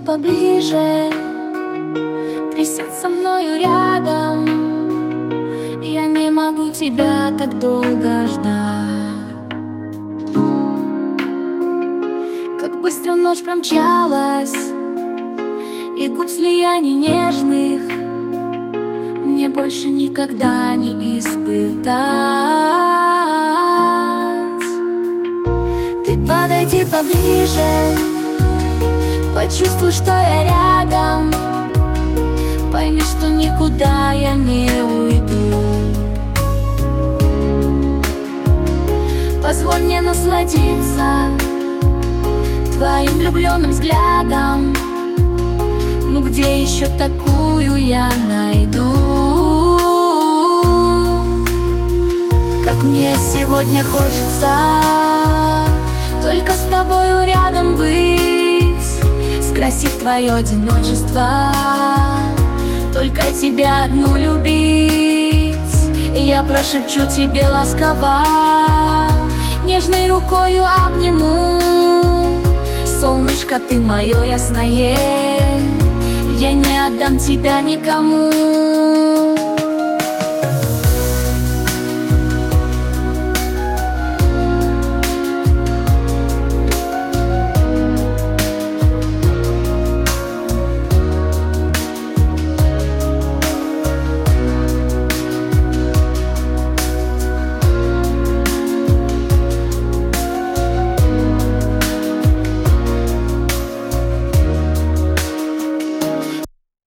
поближе, присядь со мною рядом. Я не могу тебя так долго ждать. Как быстро ночь промчалась, и губ слияний нежных мне больше никогда не испытать. Ты подойди поближе, почувствуй, что я рядом, пойми, что никуда я не уйду. Позволь мне насладиться твоим влюбленным взглядом. Ну где еще такую я найду? Как мне сегодня хочется только с тобою рядом быть, скрасив твое одиночество, только тебя одну любить. И я прошепчу тебе ласково, нежной рукою обниму. Солнышко, ты мое ясное, я не отдам тебя никому.